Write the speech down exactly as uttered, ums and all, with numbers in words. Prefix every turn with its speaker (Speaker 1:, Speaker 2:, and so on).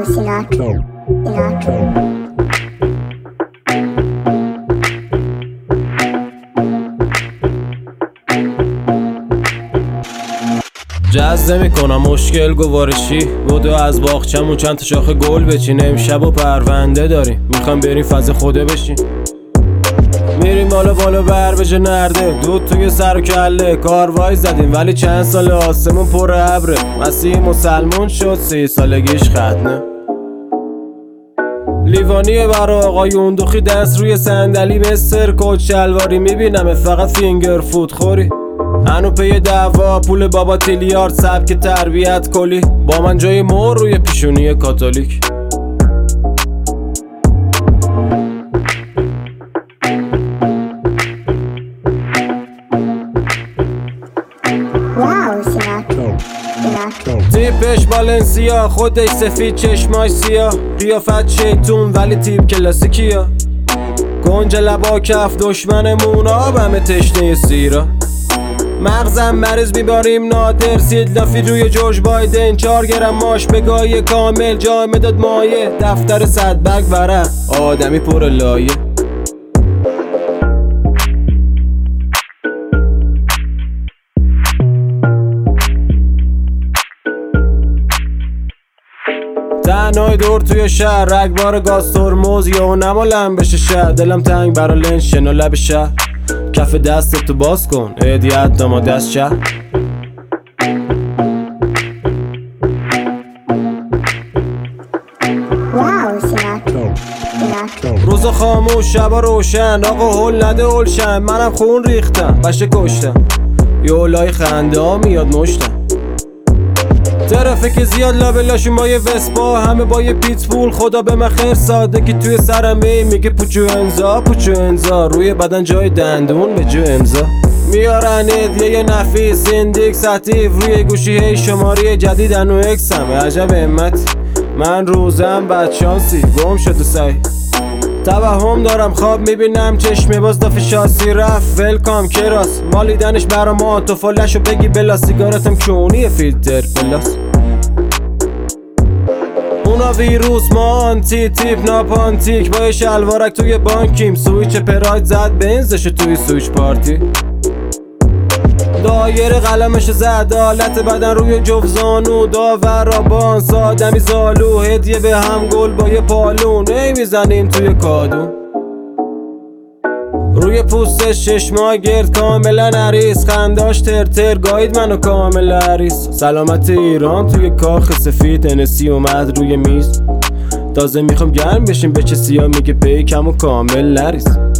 Speaker 1: Wow, Sinatra. Sinatra.
Speaker 2: جز نمی کنم مشکل گوارشی بودو از باغچمون چند تا شاخه گل بچین. امشب و پرونده داریم میخوام بریم فاز خوده بشین. میریم بالا بالا بر بشه نرده دود توی سر و کله. کاروای زدیم ولی چند سال آسمون پر ابره. مسیح مسلمون شد سی سالگیش ختنه. لیوانیه برا آقایون دوخی دست روی صندلی مستر کت شلواری. میبینم فقط فینگر فود خوری. هنو پی دعوا پول بابا تیلیارد سبک تربیت کلی. با من جای مور روی پیشونی کاتولیک.
Speaker 1: Wow, Sinatra. Sinatra.
Speaker 2: تیپش بالنسیا خودش سفید چشماش سیاه. قیافت شیطون ولی تیپ کلاسیکیا. گنج لبا کف دشمنمون آبمه تشنه سیرا. مغزم مریض میباریم نادر سید لافی روی جوش بایدن. چار گرم ماش بگاه کامل جا مداد مایه. دفتر صد بگ ورق آدمی پر لایه. تنهای دور توی شهر رگبار گاز ترمز یا نمالم بشه شهر. دلم تنگ برا لنش شنو لب شهر. کف دست تو باز کن هدیت داماد از شهر.
Speaker 1: Wow, Sinatra. Sinatra.
Speaker 2: روزا خاموش شبا روشن. آقا هل نده هلشن. منم خون ریختم بشه کشتم. یه هلای خنده ها میاد مشتم. ترافیک زیاد لابلاشون با یه وسپا. همه با یه پیتبول. خدا به من خیر ساده که توی سرمه میگه پوچو انزا پوچو انزا. روی بدن جای دندون به جو امضا. میارن هدیه نفیس ایندیکس اتیو. روی گوشی هی شماره جدید انو اکسم. عجب همت من روزم بدشانسی گم شد و سعی. توهم دارم خواب میبینم چشمه باز دافه شاسی رفت. ولکام کراس مالیدنش برا ما تو فالشو بگی بلا. سیگارتم کونی فیلتر پلاس. اونا ویروس ما آنتی تیپ ناپانتیک. با یه شلوارک توی بانکیم. سویچ پراید زد بنزشو توی سویچ پارتی. دایر قلمش زد حالت بدن روی جفزانو. داور رابانس آدمی زالو. هدیه به هم گل با یه پالون. ای میزنیم توی کادون. روی پوستش چشما گرد کاملا نریس. خنداش ترتر گاید منو کامل عریس. سلامت ایران توی کاخ سفید. انسی اومد روی میز. تازه میخوام گرم بشیم به چه سیا میگه پیکم و کامل نریس.